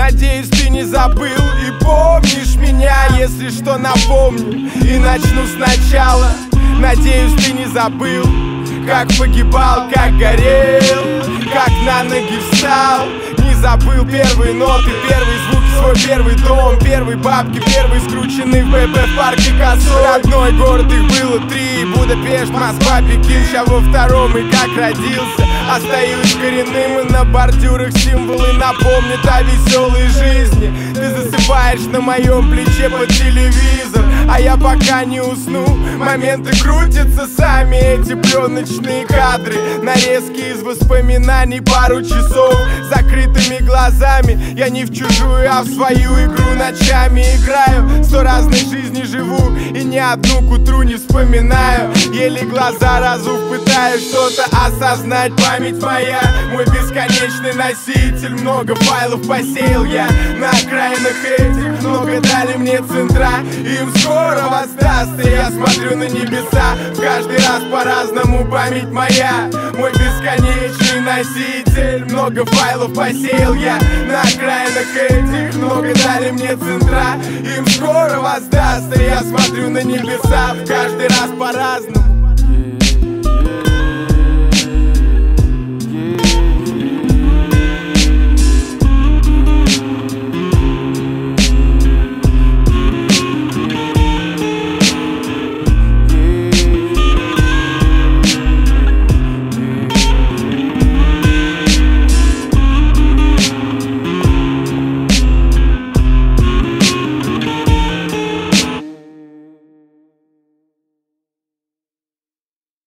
Надеюсь, ты не забыл и помнишь меня. Если что, напомню и начну сначала. Надеюсь, ты не забыл, как погибал, как горел, как на ноги встал. Не забыл первые ноты, первые звуки, свой первый дом, первые бабки, первый скрученный в БП в парке косой. Родной город, их было 3: Будапешт, Москва, Пекин. Ща во втором и как родился. Остаюсь коренным и на бордюрах символы напомнят о веселой жизни. Ты засыпаешь на моем плече под телевизор, а я пока не усну. Моменты крутятся сами, эти пленочные кадры, нарезки из воспоминаний, пару часов закрытыми глазами. Я не в чужую, а в свою игру ночами играю. 100 разных жизней живу и ни одну к утру не вспоминаю. Еле глаза разув пытаюсь что-то осознать. Память моя, мой бесконечный носитель. Много файлов посеял я на окраинах этих. Много дали мне центра, им скоро воздаст. И я смотрю на небеса, в каждый раз по-разному. Память моя, мой бесконечный носитель. Много файлов посеял я на окраинах этих. Много дали мне центра, им скоро воздаст. И я смотрю на небеса, в каждый раз по-разному.